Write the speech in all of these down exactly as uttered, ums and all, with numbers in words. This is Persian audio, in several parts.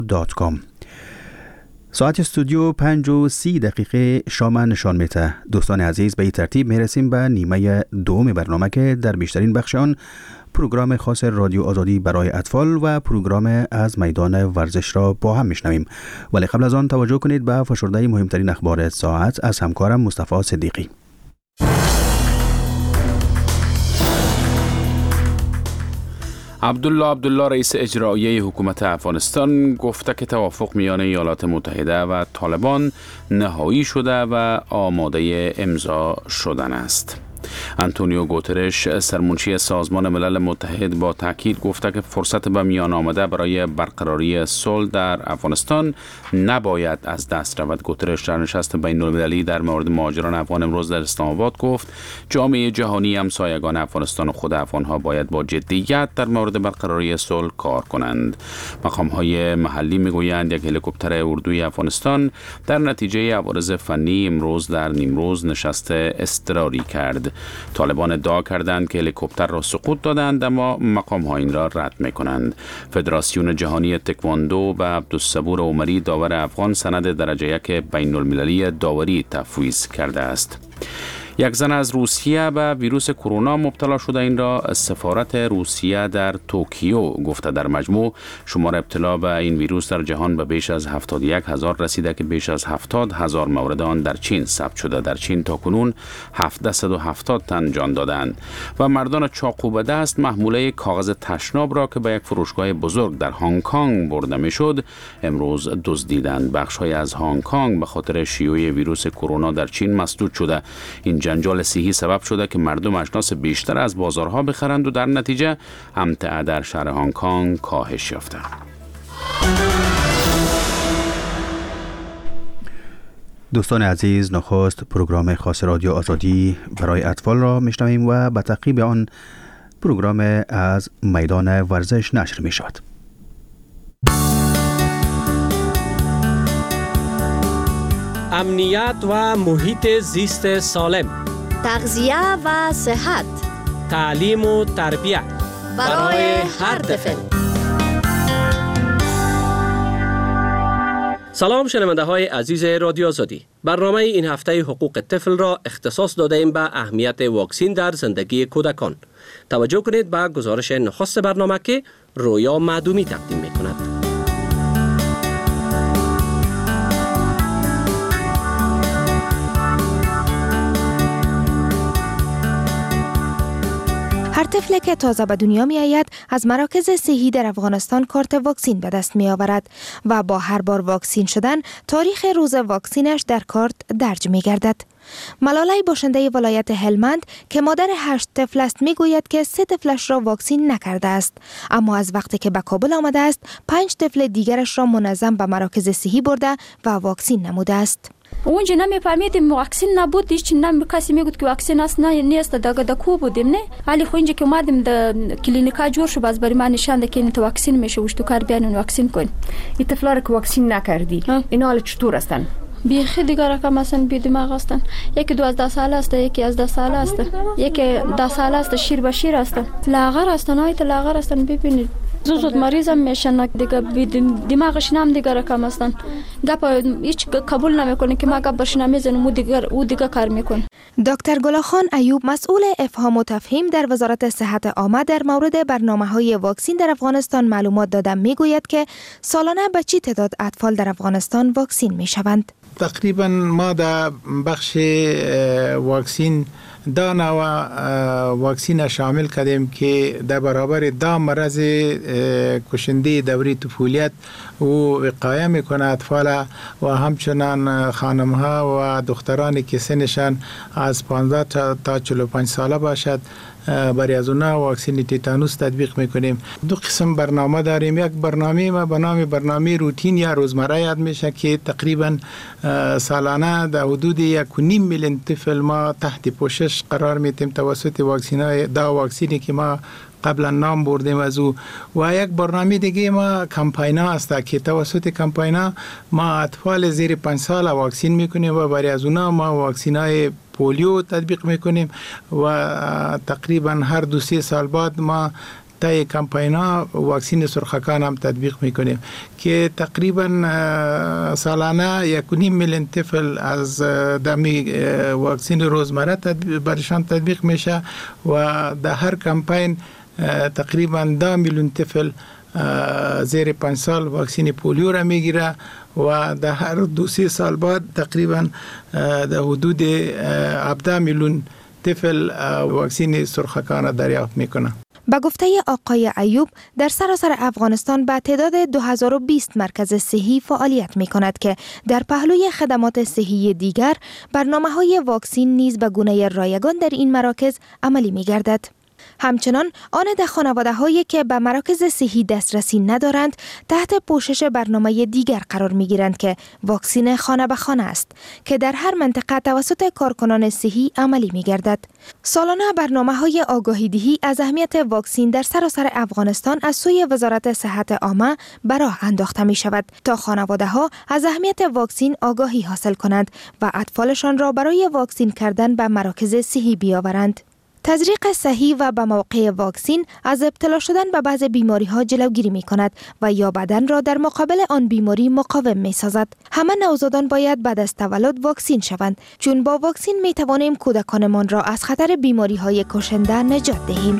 دات کام. ساعت استودیو پنج و سی دقیقه شام نشان میده. دوستان عزیز، به این ترتیب میرسیم به نیمه دوم برنامه که در بیشترین بخش آن پروگرام خاص رادیو آزادی برای اطفال و پروگرام از میدان ورزش را با هم میشنویم. ولی قبل از آن توجه کنید به فشرده مهمترین اخبار ساعت از همکارم مصطفی صدیقی. عبدالله عبدالله رئیس اجرایی حکومت افغانستان گفته که توافق میان ایالات متحده و طالبان نهایی شده و آماده امضا شدن است. آنتونیو گوترش سرمنشی سازمان ملل متحد با تاکید گفته که فرصت به میان آمده برای برقراری صلح در افغانستان نباید از دست رود. گوترش در نشست بین المللی در مورد مهاجران افغان امروز در اسلام آباد گفت جامعه جهانی همسایگان افغانستان و خود افغانها باید با جدیت در مورد برقراری صلح کار کنند. مقام‌های محلی میگویند یک هلیکوپتر اردوی افغانستان در نتیجه عوارض فنی امروز در نیمروز نشست اضطراری کرد. طالبان ادعا کردند که هلیکوپتر را سقوط دادند، اما مقام ها این را رد می کنند. فدراسیون جهانی تکواندو به عبدالصبور عمری داور افغان سند درجه یک بین المللی داوری تفویض کرده است. یک زن از روسیه به ویروس کرونا مبتلا شده، این را سفارت روسیه در توکیو گفته. در مجموع شمار ابتلا به این ویروس در جهان به بیش از هفتاد و یک هزار رسیده که بیش از هفتاد هزار مورد آن در چین ثبت شده. در چین تاکنون هفتصد و هفتاد تن جان دادند و مردان چاقو به دست محموله کاغذ تشناب را که به یک فروشگاه بزرگ در هنگ کنگ برده میشد امروز دزدیدند. بخش‌های از هنگ کنگ به خاطر شیوع ویروس کرونا در چین مسدود شده. این جنجال صحی سبب شده که مردم اجناس بیشتر از بازارها بخرند و در نتیجه امتعه در شهر هنگ کنگ کاهش یافته. دوستان عزیز، نخست پروگرام خاص رادیو آزادی برای اطفال را میشنویم و به تعقیب آن پروگرام از میدان ورزش نشر می شود. امنیت و محیط زیست سالم، تغذیه و صحت، تعلیم و تربیت برای هر طفل. سلام شنونده های عزیز رادیو آزادی. برنامه این هفته حقوق طفل را اختصاص داده ایم به اهمیت واکسین در زندگی کودکان. توجه کنید به گزارش نخست برنامه که رویا معدومی تقدیم می کند. هر طفل که تازه به دنیا می آید از مراکز صحی در افغانستان کارت واکسین به دست می آورد و با هر بار واکسین شدن تاریخ روز واکسینش در کارت درج می گردد. ملاله باشنده ولایت هلمند که مادر هشت طفل است می گوید که سه طفلش را واکسین نکرده است، اما از وقتی که به کابل آمده است پنج طفل دیگرش را منظم به مراکز صحی برده و واکسین نموده است. اونجا نمیفهمیدیم واکسین نبود، هیچ نمی کسی میگفت که واکسین است نه نیست. دغه د کو بودیم نه ولی خو اینجا که اومدیم د کلینیکا جور شو باز برای من نشان ده که این تو واکسین میشه وشتو کار بیان واکسین کن. این طفلا رو که واکسین نکردی اینا حالا چطور هستن؟ بیخی دیگه رقم هستن، بی دماغ هستن. یکی دوازده ساله است، یکی از ده ساله است، یکی ده ساله است، شیر به شیر است، لاغر هستن، هایت لاغر هستن. ببینید زود مریضم میشن دیگه، بی دماغش نام دیگه رقم هستن. گپ هیچ قبول نمیکنه که ما گپ بشنم میزنم و دیگه او دیگه کار میکنه. دکتر گلاخان ایوب مسئول افهام و تفهیم در وزارت صحت عامه در مورد برنامه‌های واکسین در افغانستان معلومات دادن میگوید که سالانه به چه تعداد اطفال در افغانستان واکسین میشوند. تقریبا ما در بخش واکسین دا نوع واکسین شامل کردیم که در برابر دا مرض کشنده دوره طفولیت و وقایه میکنه اطفال و همچنان خانم ها و دخترانی که سنشان از پانزده تا چهل و پنج ساله باشد برای از اونها واکسین تیتانوس تطبیق میکنیم. دو قسم برنامه داریم. یک برنامه ما به نام برنامه روتین یا روزمره یاد میشه که تقریبا سالانه در حدود یک و نیم میلیون طفل ما تحت پوشش قرار میدیم توسط واکسینای دا واکسینی که ما قبلا نام بردیم از او. و یک برنامه دیگه ما کمپاینا است که توسط کمپاینا ما اطفال زیر پنج سال واکسین میکنیم و برای از اونها ما واکسینای پولیو تطبیق میکنیم و تقریبا هر دو سه سال بعد ما طی کمپینا واکسین سرخکان هم تطبیق میکنیم که تقریبا سالانه یک و نیم میلیون طفل از دمی واکسین روزمره برشان تطبیق میشه و در هر کمپین تقریبا ده میلیون طفل زیر پنج سال واکسین پولیو را میگیره و در هر دو سه سال بعد تقریبا در حدود هفده میلیون طفل واکسین سرخکان دریافت میکنه. به گفته آقای ایوب، در سراسر افغانستان به تعداد دو هزار و بیست مرکز صحی فعالیت می کند که در پهلوی خدمات صحی دیگر برنامه‌های واکسین نیز به گونه رایگان در این مراکز عملی می گردد. همچنان آن در خانواده هایی که به مراکز صحی دسترسی ندارند تحت پوشش برنامه دیگر قرار می گیرند که واکسین خانه به خانه است که در هر منطقه توسط کارکنان صحی عملی می گردد. سالانه برنامه های آگاهی دهی از اهمیت واکسین در سراسر افغانستان از سوی وزارت صحت عامه به راه انداخته می شود تا خانواده ها از اهمیت واکسین آگاهی حاصل کنند و اطفالشان را برای واکسین کردن به مراکز صحی بیاورند. تزریق صحیح و به موقع واکسین از ابتلا شدن به بعض بیماری ها جلوگیری می کند و یا بدن را در مقابل آن بیماری مقاوم می سازد. همه نوزادان باید بعد از تولد واکسین شوند، چون با واکسین می توانیم کودکانمان را از خطر بیماری های کشنده نجات دهیم.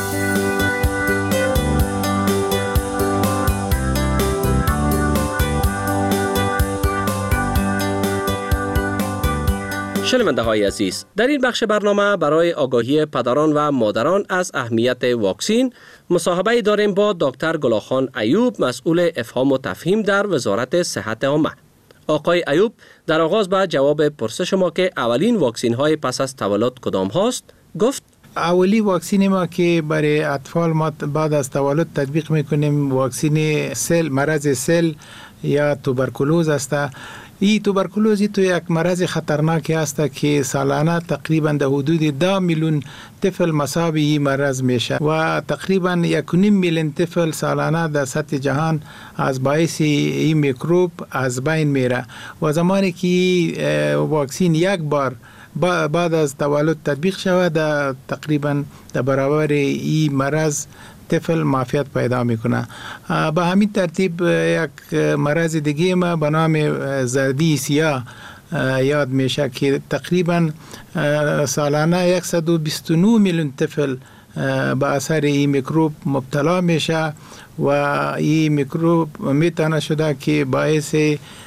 شنونده های عزیز، در این بخش برنامه برای آگاهی پدران و مادران از اهمیت واکسین مصاحبه داریم با دکتر گلاخان ایوب، مسئول افهام و تفهیم در وزارت صحت عامه. آقای ایوب در آغاز به جواب پرسش ما که اولین واکسین های پس از تولد کدام هاست گفت: اولی واکسین ما که برای اطفال ما بعد از تولد تطبیق میکنیم واکسین سل، مرض سل یا توبرکولوز است. این توبرکولوزی تو یک مرض خطرناکی است که سالانه تقریبا در حدود ده میلیون طفل مصاب این مرض میشه و تقریبا یک و نیم میلیون طفل سالانه در سطح جهان از باعث این میکروب از بین میره و زمانی که واکسین یک بار بعد از تولد تطبیق شود در تقریبا در برابر این مرض طفل معافیت پیدا میکنه. به همین ترتیب یک مرض دیگه ما به نام زردی سیاه یاد میشه که تقریبا سالانه صد و بیست و نه میلیون طفل به اثر این میکروب مبتلا میشه و این میکروب میتونه شده که باعث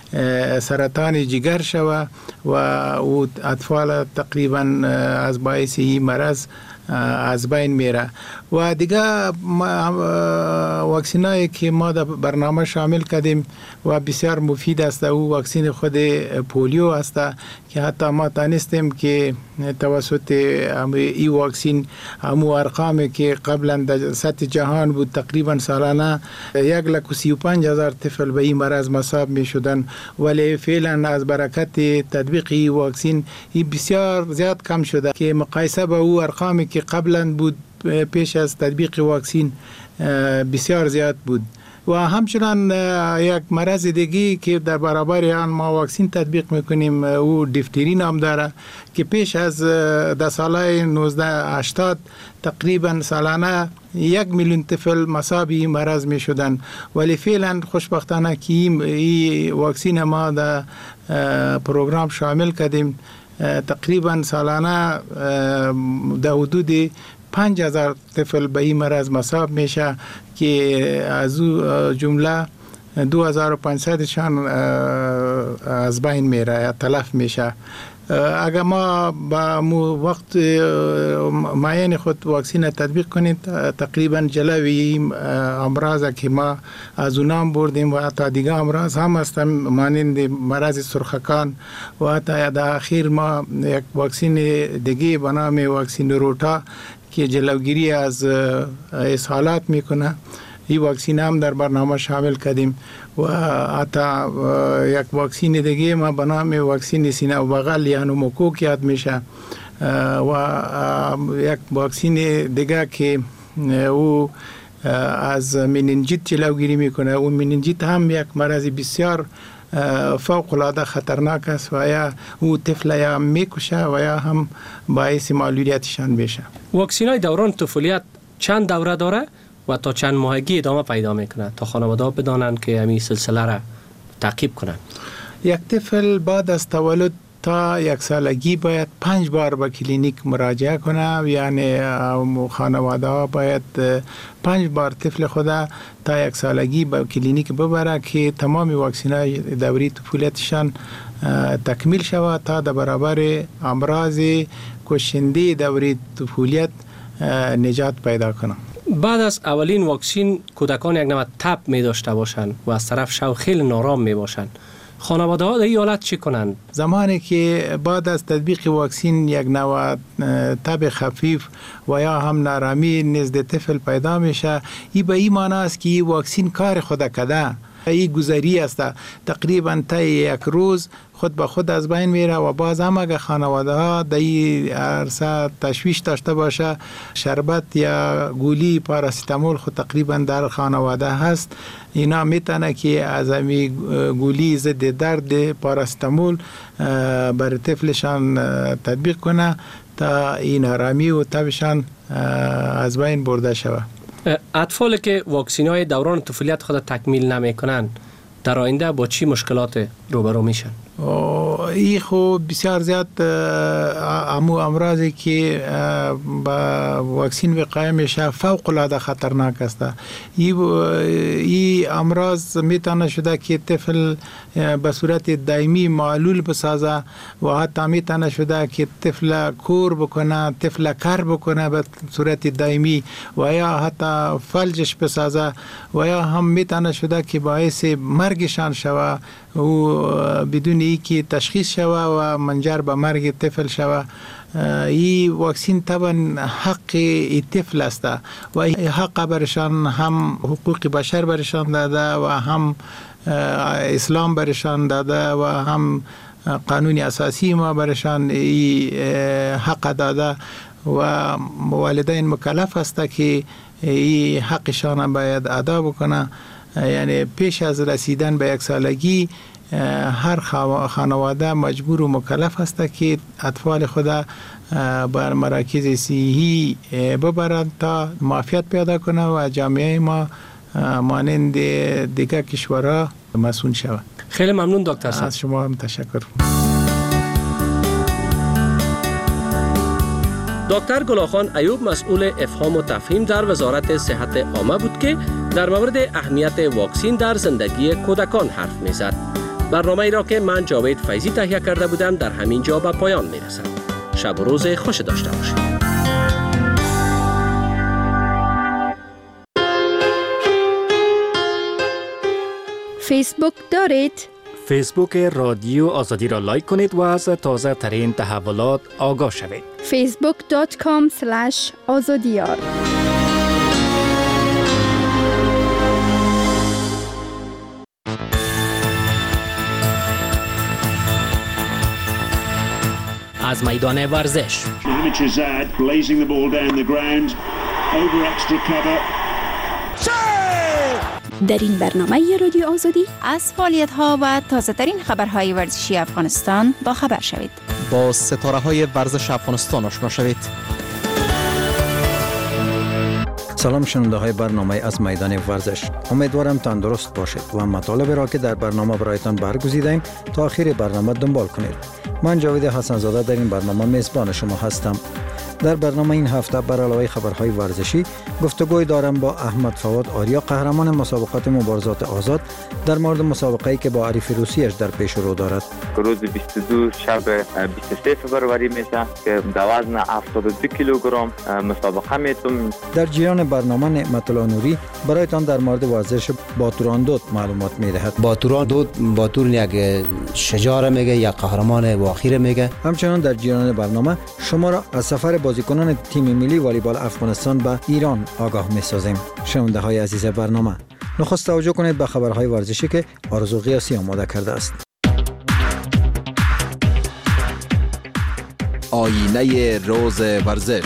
سرطان جگر شود و او اطفال تقریبا از باعث این مرض از بین میره. و دیگه واکسینایی که ما در برنامه شامل کردیم و بسیار مفید است او واکسین خود پولیو است که حتی ما تانستیم که توسط این واکسین همو ارقامی که قبلا در سطح جهان بود تقریبا سالانه یک لک و سی و پنج هزار طفل به این مرض مصاب می شدن، ولی فعلا از برکت تطبیق این واکسین این بسیار زیاد کم شده که مقایسه با او ارقامی که قبلا بود پیش از تطبیق واکسین بسیار زیاد بود. و همچنان یک مرض دیگه که در برابر آن ما واکسین تطبیق میکنیم او دیفتری نام داره که پیش از در سال نوزده هشتاد تقریبا سالانه یک میلیون طفل مصاب این مرض می شدن، ولی فعلا خوشبختانه که این واکسین ما در پروگرام شامل کردیم تقریبا سالانه در حدود پنج هزار طفل به این مرض مصاب میشه که از او جمله دو هزار و پانصد شان از بین میره یا تلف میشه. اگر ما با وقت معین خود واکسین تطبیق کنیم تقریبا جلوی امراض که ما از اونام بردیم و حتی دیگه امراض هم هستن مانند مرض سرخکان و حتی در اخیر ما یک واکسین دیگه به نام واکسین روتا که جلوگیری از اسهالات میکنه این واکسین هم در برنامه شامل کردیم و حتی یک واکسین دیگه ما به نام واکسین سینه و بغل یا نوموکوک یاد میشه و یک واکسین دیگه که او از مننجیت جلوگیری میکنه. اون مننجیت هم یک مرض بسیار فوق العاده خطرناک است و یا او طفل یا میکشه و یا هم باعث معلولیتشان میشه. واکسین های دوران طفولیت چند دوره داره و تا چند ماهگی ادامه پیدا میکنه تا خانواده‌ها بدانند که همین سلسله را تعقیب کنند؟ یک طفل بعد از تولد تا یک سالگی باید پنج بار به کلینیک مراجعه کنه، یعنی خانواده ها باید پنج بار طفل خدا تا یک سالگی به کلینیک ببره که تمام واکسین های دوری طفولیتشان تکمیل شود تا در برابر امراض کشنده دوری طفولیت نجات پیدا کنه. بعد از اولین واکسین کودکان یک نوع تب می داشته باشند و از طرف شو خیلی نارام می باشند. خانواده ها در این حالت چی کنند؟ زمانی که بعد از تطبیق واکسین یک نوع تب خفیف و یا هم نارامی نزد طفل پیدا میشه، این به این معنی است که این واکسین کار خود کرده. این گذری است، تقریبا تا یک روز خود به خود از بین میره و باز هم اگه خانواده ها در این عرصه تشویش داشته باشه، شربت یا گولی پاراستامول خود تقریبا در خانواده هست، اینا میتونه که از امی گولی ضد درد پاراستامول بر طفلشان تطبیق کنه تا این آرامی و تبشان از بین برده شود. اطفالی که واکسین های دوران طفولیت خود تکمیل نمی کنند در آینده با چی مشکلات روبرو میشن؟ این خب بسیار زیاد امو امراضی که با واکسین وقایع میشه فوق العاده خطرناک است. این امراض میتونه شده که طفل به صورت دائمی معلول بسازه و حتی میتونه شده که طفل کور بکنه، طفل کر بکنه به صورت دائمی و یا حتی فلجش بسازه و یا هم میتونه شده که باعث مرگشان شوه و بدون ای که تشخیص شوه و منجر به مرگ طفل شوه. این واکسین طبعا حق ای طفل است و حق برشان هم حقوق بشر برشان داده و هم اسلام برشان داده و هم قانون اساسی ما برشان ای حق داده و والدین مکلف است که ای حقشان باید ادا بکنه. یعنی پیش از رسیدن به یک سالگی هر خانواده مجبور و مکلف است که اطفال خدا بر مراکز صحی ببرند تا معافیت پیدا کنه و جامعه ما مانند دیگر کشورها مسئول شود. خیلی ممنون دکتر صاحب. از شما هم تشکر. دکتر گلاخان ایوب مسئول افهام و تفهیم در وزارت صحت عامه بود که در مورد اهمیت واکسین در زندگی کودکان حرف می‌زد. برنامه ای را که من جاوید فیضی تهیه کرده بودم در همین جا به پایان می‌رسد. شب و روز خوش داشته باشید. فیسبوک دارید؟ فیسبوک رادیو آزادی را لایک کنید و از تازه ترین تحولات آگاه شوید. فیسبوک دات کام اسلش آزادیار. از میدان ورزش. در این برنامه رادیو آزادی از فعالیت‌ها و تازه‌ترین خبرهای ورزشی افغانستان با خبر شوید. با ستاره‌های ورزش افغانستان آشنا شوید. سلام شنونده های برنامه از میدان ورزش. امیدوارم تندرست باشید و مطالب را که در برنامه برایتان برگزیدیم تا آخر برنامه دنبال کنید. من جاوید حسن زاده در این برنامه میزبان شما هستم. در برنامه این هفته بر علاوه خبرهای ورزشی گفتگوی دارم با احمد فواد آریا، قهرمان مسابقات مبارزات آزاد، در مورد مسابقه‌ای که با عریف روسیش در پیش رو دارد. روز بیست و دو شب بیست و سه فوریه میشه که در وزن هفتاد و دو کیلوگرم مسابقه میتونم. در جریان برنامه نعمت الله نوری برایتان در مورد ورزش باتوراندود معلومات میدهد. باتوراندود باتور یک شجاع میگه یا قهرمان واقعی میگه. همچنان در جریان برنامه شما را از سفر بازیکنان تیم ملی والیبال افغانستان به ایران آگاه می‌سازیم. شنونده های عزیز برنامه، نخست توجه کنید به خبرهای ورزشی که آرزو قیاسی آماده کرده است. آینه روز ورزش.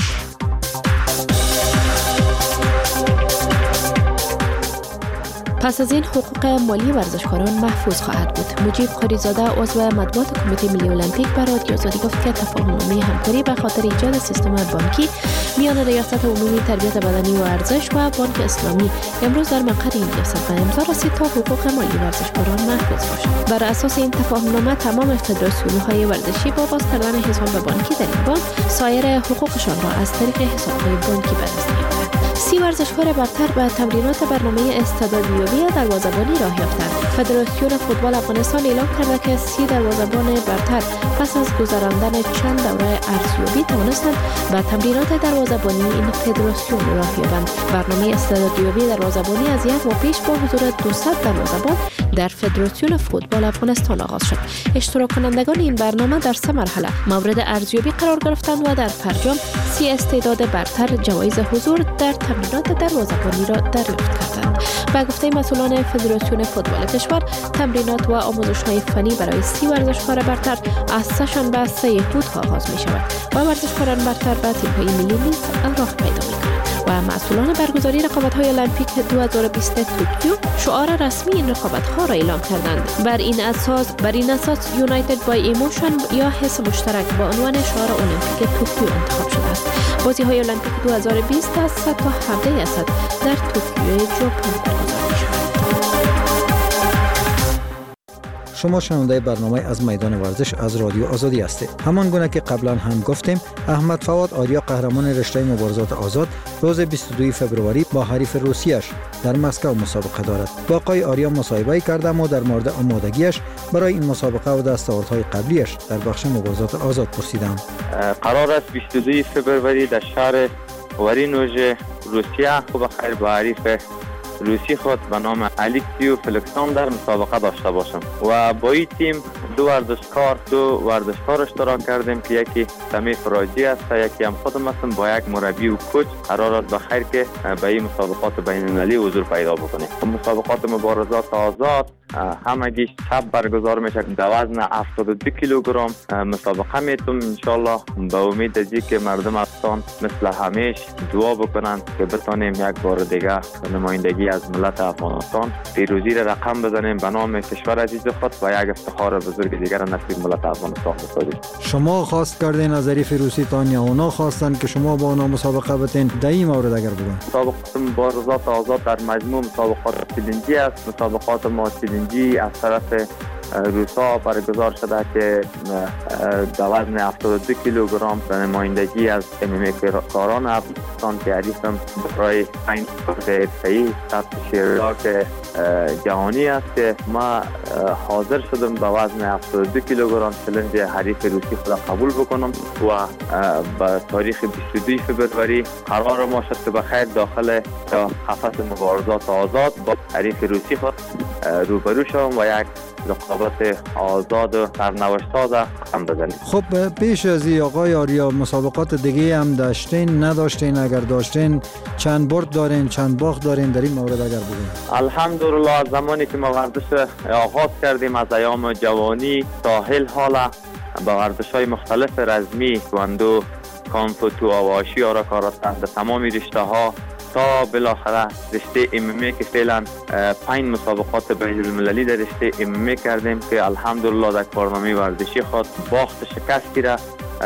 پس از این حقوق مالی ورزشکاران محفوظ خواهد بود. مجیب قاریزاده عضو مطبوعات کمیته ملی المپیک به رادیو آزادی گفت که تفاهم‌نامه همکاری به خاطر ایجاد سیستم بانکی میان ریاست عمومی تربیت بدنی و ورزش و بانک اسلامی امروز در مقر این جلسه به امضا رسید تا حقوق مالی ورزشکاران محفوظ باشد. بر اساس این تفاهم‌نامه تمام فدراسیون‌های ورزشی با باز کردن حساب بانکی در این بانک سایر حقوقشان را از طریق حساب‌های بانکی به دست می‌آورند. سی ورزشکار برتر به تمرینات برنامه استعدادیابی دروازه‌بانی راه یافتند. فدراسیون فوتبال افغانستان اعلام کرده که سی دروازه‌بان برتر پس از گذراندن چند دوره ارزیابی توانستند به تمرینات دروازه‌بانی این فدراسیون راه یابند. برنامه استعدادیابی دروازه‌بانی از یک ماه پیش با حضور دویست دروازه‌بان در فدراسیون فوتبال افغانستان آغاز شد. اشتراک کنندگان این برنامه در سه مرحله مورد ارزیابی قرار گرفتند و در فرجام سی استعداد برتر جوایز حضور در تمرینات دروازه‌بانی را دریافت کردند. با گفته مسئولان فدراسیون فوتبال کشور، تمرینات و آموزش‌های فنی برای سی ورزشکار برتر از سه‌شنبه به سه یهود آغاز می‌شود و ورزشکاران برتر به تیم‌های ملی نیز راه پیدا می‌کنند. و مسئولان برگزاری رقابت‌های المپیک دو هزار و بیست توکیو شعار رسمی این رقابت‌ها را اعلام کردند. بر این اساس بر این اساس یونایتد بای ایموشن یا حس مشترک با عنوان شعار المپیک توکیو انتخاب شده است. بازی‌های المپیک دو هزار و بیست از صد تا هفده اسد در توکیو ژاپن برگزار می‌شود. شما شنونده برنامه از میدان ورزش از رادیو آزادی هستید. همان گونه که قبلا هم گفتیم، احمد فواد آریا قهرمان رشته مبارزات آزاد روز بیست و دوم فوریه با حریف روسیش در مسکو مسابقه دارد. با آقای آریا مصاحبه کردم و در مورد آمادگیش برای این مسابقه و دستاوردهای قبلیش در بخش مبارزات آزاد پرسیدم. قرار است بیست و دوم فوریه در شهر ورینوژ روسیه خوب خیر با حریف روسی خود به نام الکسیو فلکساندر مسابقه داشته باشم و با این تیم دو ورزشکار دو ورزشکار اشتراک کردیم که یکی سمیف راجی است و یکی هم خودم هستم با یک مربی و کوچ. قرار است بخیر که به این مسابقات بین المللی حضور پیدا بکنیم. مسابقات مبارزات آزاد همگیش شب برگزار میشه در وزن هفتاد و دو کیلوگرم مسابقه میتونم انشالله به امید ازی که مردم افغانستان مثل همیش دعا بکنن که بتانیم یک بار دیگه نمایندگی از ملت افغانستان پیروزی را رقم بزنیم به نام کشور عزیز خود و یک افتخار بزرگ دیگر نصیب ملت افغانستان بسازیم. شما خواست کردین از حریف روسی تان یا اونا خواستن که شما با اونا مسابقه بتین؟ در این مورد اگر بگن مسابقات مبارزات آزاد در مجموع مسابقات چلنجی است. مسابقات ما چلنجی از طرف روسا برگزار شده که در وزن هفتاد و دو کیلوگرم به نمایندگی از ام ام ای کاران افغانستان که حریفم برای پنج حرفه‌ای ثبت شیرلاک جهانی است که ما حاضر شدم به وزن هفتاد و دو کیلوگرم چلنج حریف روسی خود قبول بکنم و به تاریخ بیست و دوم فوریه قرار ما شد که بخیر داخل قفس مبارزات آزاد با حریف روسی خود روبرو شوم و یک رقابت آزاد و سرنوشت‌ساز هم بزنیم. خب پیش از این آقای آریا مسابقات دیگه هم داشتین نداشتین؟ اگر داشتین چند برد دارین چند باخت دارین در این مورد اگر بگین؟ الحمدلله از زمانی که ما ورزش آغاز کردیم از ایام جوانی تا حال حالا با ورزش‌های مختلف رزمی کواندو کانفوتو آواشی آرا کاراته در تمام رشته‌ها تا بالاخره رشته ام ام ای که فعلا پنج مسابقات بین المللی در رشته ام ام ای کردیم که الحمدلله در کارنامه ورزشی خود باخت شکستی را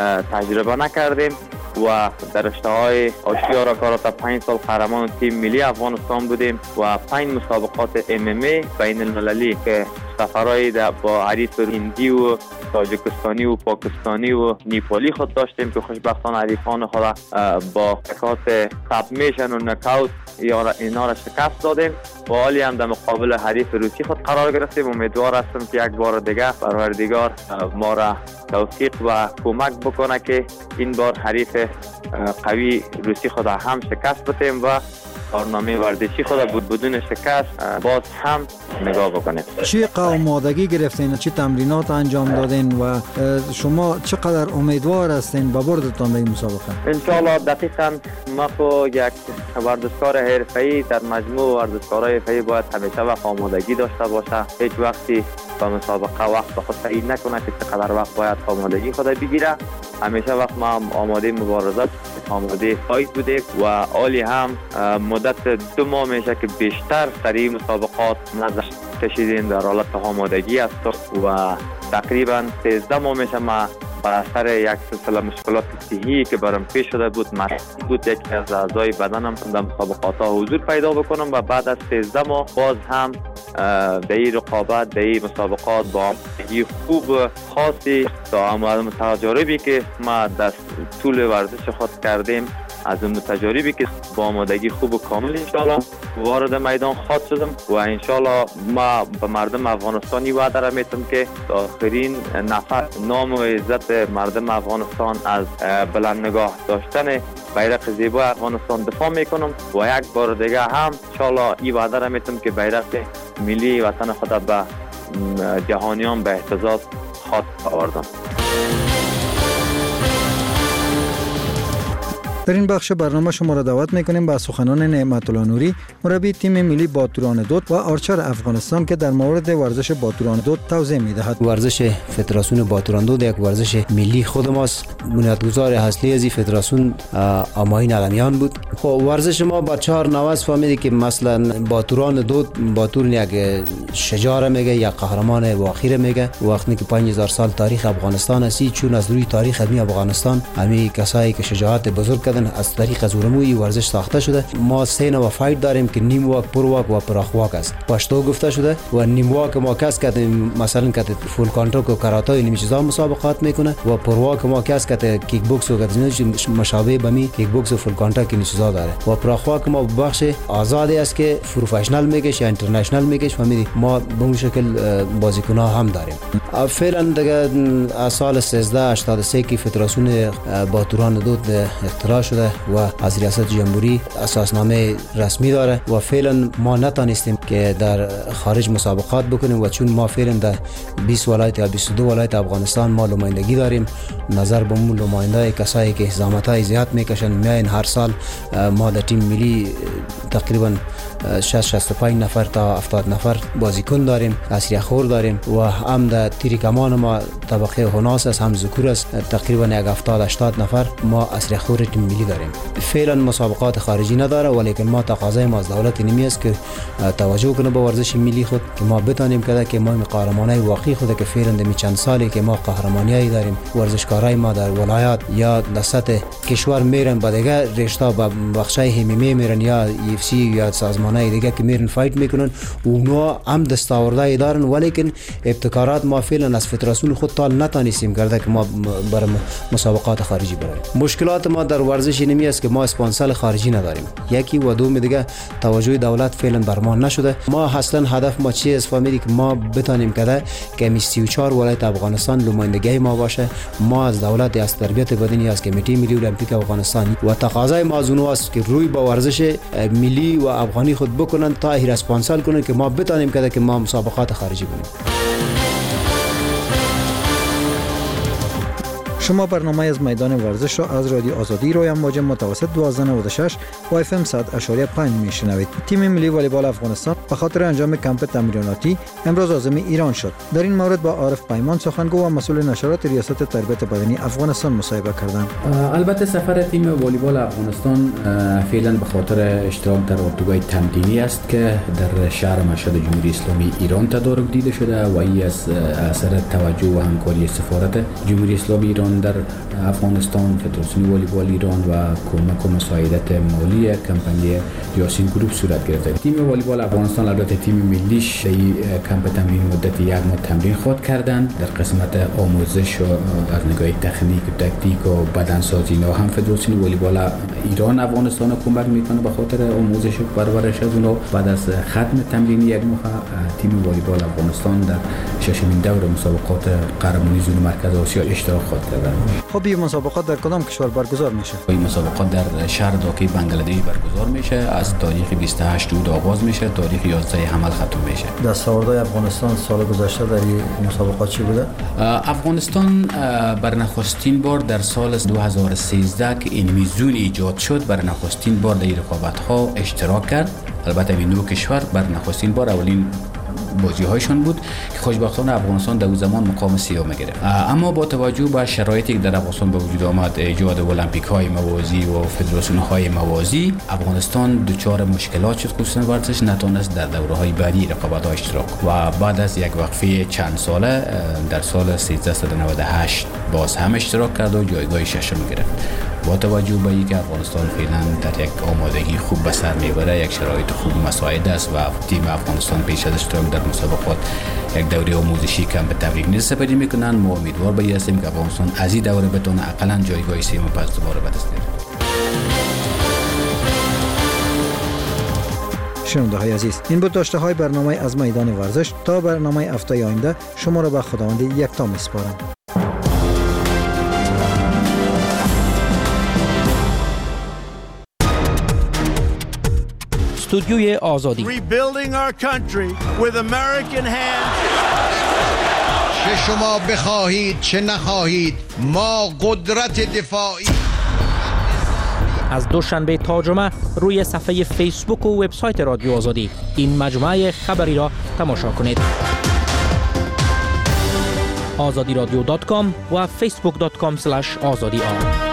تجربه نکردیم و در رشته‌های آشیارا کاراته پنج سال قهرمان تیم ملی افغانستان بودیم و پنج مسابقات ام ام ای بین المللی که سفرهای با حریف هندی و تاجیکستانی و پاکستانی و نیپالی خود داشتیم که خوشبختانه حریفان خود با نکات سابمیشن و نکاوت اینا را شکست دادیم و حالی هم در مقابل حریف روسی خود قرار گرفتیم. امیدوار هستم که یک بار دیگه پروردگار ما را توفیق و کمک بکنه که این بار حریف قوی روسی خود هم شکست بدیم و کارنامه ورزشی خود بود بدون شکست باز هم نگاه بکنیم. چی آمادگی گرفتین؟ چی تمرینات انجام دادین و شما چقدر امیدوار هستین به بردتان به این مسابقه؟ انشالله دقیقاً ما خو یک ورزشکار حرفه‌ای در مجموع ورزشکارای حرفه‌ای باید همیشه وقت آمادگی داشته باشه. هیچ وقتی به مسابقه وقت به خود تعیین نکنه که چقدر وقت باید آمادگی خود بگیره. همیشه وقت ما آماده مبارزات آماده سایت بودیم و عالی هم مدت دو ماه میشه که بیشتر سری مسابقات نظر کشیدیم در حالت آمادگی است و تقریبا سیزده ماه میشه ما بر اثر یک سلسله مشکلات صحی که برام پیش شده بود مجبور بود یکی از اعضای بدنم در مسابقات ها حضور پیدا بکنم و بعد از سیزده ماه باز هم در این رقابت در این مسابقات با آمادگی خوب خاصی تا تجاربی که ما در طول ورزش خود کردیم از اون تجاربی که با آمادگی خوب و کامل انشالله وارد میدان خواهد شدم و انشالله ما به مردم افغانستانی وعده را میتم که آخرین نفر نام و عزت مردم افغانستان از بلند نگاه داشتن بیرق زیبا افغانستان دفاع میکنم و یک بار دیگه هم انشالله این وعده را میتم که بیرق ملی وطن خود به جهانیان به اهتزاز خواهد آوردم. در این بخش برنامه شما را دعوت میکنیم به سخنان نعمت الله نوری، مربی تیم ملی باتوران دود و آرچر افغانستان که در مورد ورزش باتوران دود توضیح میدهد. ورزش فدراسیون باتوران دود یک ورزش ملی خود ماست. بنیادگذار اصلی از این فدراسیون آماین علمیان بود. خب ورزش ما با چهار نواز فهمیدیم که مثلا باتوران دود باتور یک شجاع میگه یا قهرمان واقعی میگه. وقتی که پنج هزار سال تاریخ افغانستان است، چون از روی تاریخ می افغانستان همین کسایی که شجاعت بزرگ از طریق از اورموی ورزش ساخته شده. ما سه نوع فایت داریم که نیم واک، پر واک و پراخ واک است. پشتو گفته شده و نیم واک ما کس کردیم مثلا که فول کانتاکت و کاراته و این چیزا مسابقات میکنه و پر واک ما کس که کیک بوکس و مشابه به می کیک بوکس و فول کانتاکت این چیزا داره و پراخ واک ما بخش آزادی است که پروفشنال میگه یا اینترنشنال میگه. فهمیدی ما به اون شکل بازیکن‌ها هم داریم. فعلا دیگه از سال سیزده هشتاد و سه که فدراسیون باتوران دود اختراع شده و از ریاست جمهوری اساسنامه رسمی داره و فعلا ما نتونستیم که در خارج مسابقات بکنیم و چون ما فعلا در بیست ولایت یا بیست و دو ولایت افغانستان ما نمایندگی داریم. نظر به اون نماینده کسایی که زحمت‌های زیاد میکشن میاین هر سال ما در تیم ملی تقریبا شصت شصت و پنج نفر تا هفتاد نفر بازیکن داریم، اسیری خور داریم و هم در تیر کمان ما طبقه هناس است هم ذکور است تقریبا یک هفتاد هشتاد نفر ما اسیری خور تیم ملی داریم. فعلا مسابقات خارجی نداره ولیکن ما تقاضای ما از دولت نمی است که توجه کنه به ورزش ملی خود که ما بتانیم که که ما قهرمانای واقعی خود که فعلا در چند سالی که ما قهرمانیایی داریم ورزشکارای ما در ولایات یا در سطح کشور میرن با دیگه رشته با بخشای همیمی میرن یا اف سی یا سازمانای دیگه که میرن فایت میکنن و اونا هم دستاوردهای دارن ولیکن ابتکارات ما فعلا از فدراسیون خود تال نتانستیم کرده که ما برای مسابقات خارجی بریم. مشکلات ما در ورزش نمی است که ما اسپانسر خارجی نداریم. یکی و دوم دیگه توجه دولت فعلا بر ما نشده. ما اصلا هدف ما چی است فهمیدیم که ما بتانیم کرده که سی و چهار ولایت افغانستان نمایندگی ما باشه. ما از دولت از تربیت بدنی از کمیته ملی المپیک افغانستان و تقاضای ما از اونها است که روی با ورزش ملی و افغانی خود بکنن تا هیر اسپانسر کنن که ما بتانیم کرده که ما مسابقات خارجی کنیم. شما برنامه از میدان ورزش را از رادیو آزادی روی موج متوسط دویست و نود و شش و اف ام صد اشاریه پنج میشنوید. تیم ملی والیبال افغانستان به خاطر انجام کمپ تمریناتی امروز عازم ایران شد. در این مورد با عارف پیمان سخنگو و مسئول نشرات ریاست تربیت بدنی افغانستان مصاحبه کردند. البته سفر تیم والیبال افغانستان فعلا به خاطر اشتراک در اردوگاه تمرینی است که در شهر مشهد جمهوری اسلامی ایران تدارک دیده شده و این از اثر توجه و همکاری سفارت جمهوری اسلامی ایران در افغانستان، فدراسیون والیبال ایران و کمک و مساعدت مالی کمپانی یاسین گروپ صورت گرفته. تیم والیبال افغانستان البته تیم ملیش این کمپ تمرین مدت یک ماه تمرین خود کردند در قسمت آموزش و از نگاه تکنیک و تکتیک و بدنسازی. نه هم فدراسیون والیبال ایران افغانستان کمک میکنه به خاطر آموزش و پرورش از اونها. بعد از ختم تمرین یک ماه تیم والیبال افغانستان در ششمین دور مسابقات قهرمانی زون مرکز آسیا اشتراک خواهد کرد. خب این مسابقات در کدام کشور برگزار میشه؟ این مسابقات در شهر داکی بنگلادش برگزار میشه. از تاریخ بیست و هشت اوت آغاز میشه، تاریخ یازده حمل ختم میشه. دستاوردهای افغانستان سال گذشته در این مسابقات چی بوده؟ افغانستان بر نخستین بار در سال دو هزار و سیزده که این میزون ایجاد شد بر نخستین بار در این رقابت ها اشتراک کرد. البته این دو کشور بر نخستین بار اولین بازی هایشان بود که خوشبختانه افغانستان در اون زمان مقام سیوم گرفت. اما با توجه به شرایطی که در افغانستان به وجود آمد، ایجاد المپیک های موازی و فدراسیون های موازی، افغانستان دچار مشکلات شد. خصوصا ورزش نتونست در دوره های بعدی رقابت ها اشتراک و بعد از یک وقفه چند ساله در سال سیزده نود و هشت باز هم اشتراک کرد و جایگاه ششم گرفت. با توجه به اینکه افغانستان فعلا در یک آمادگی خوب به سر میبره، یک شرایط خوب مساعد است و تیم افغانستان پیش از اشتراک در مسابقات یک دوره آموزشی کم به تبریک نیست سپری میکنن. ما امیدوار به این هستیم که افغانستان از این دوره بتونه اقلا جایگاه سوم پس دوباره به دست بیاره. شنونده های عزیز، این بود داشته های برنامه از میدان ورزش. تا برنامه هفته آینده شما را به خداوند یکتا میسپارم. استودیوی آزادی. Rebuilding our country with American hands. چه شما بخواهید چه نخواهید، ما قدرت دفاعی. از دوشنبه تا جمعه روی صفحه فیسبوک و وبسایت رادیو آزادی این مجموعه خبری را تماشا کنید. آزادی رادیو دات کام و فیسبوک دات کام اسلش آزادی آر.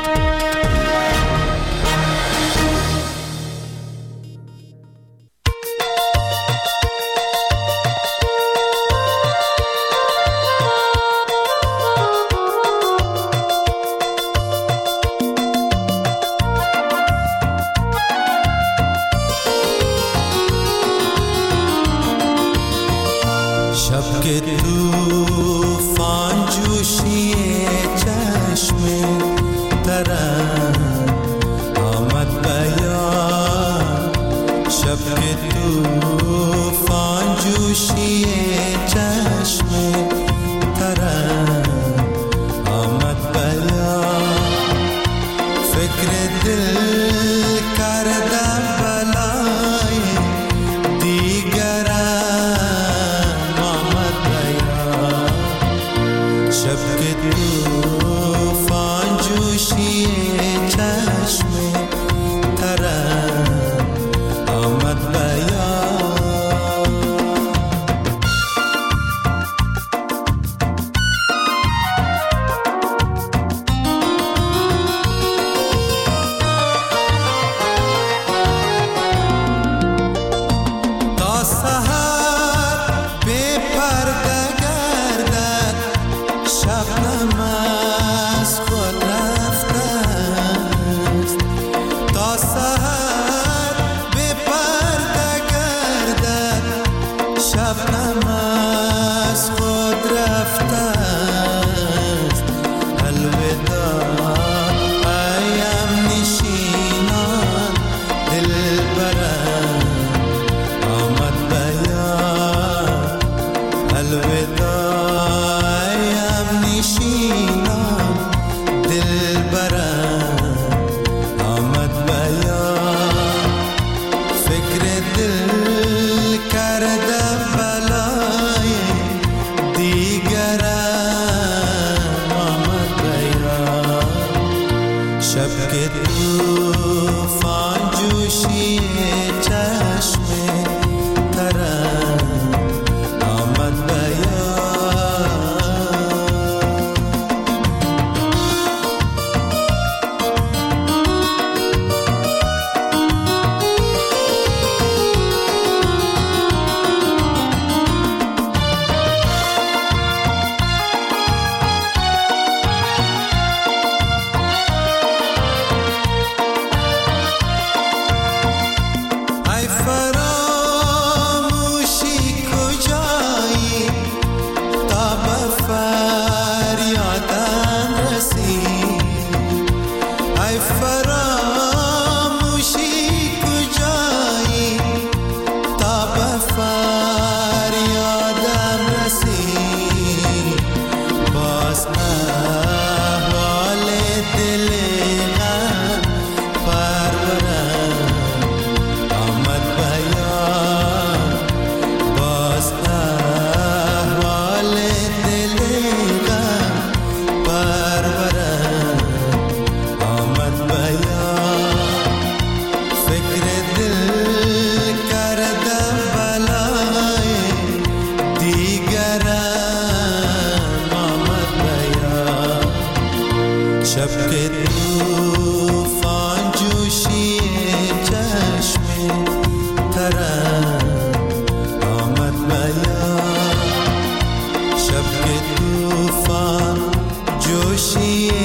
کرده بلای دیگرم شب که طوفان جوشی چشم ترم آمد بیان شب که طوفان جوشی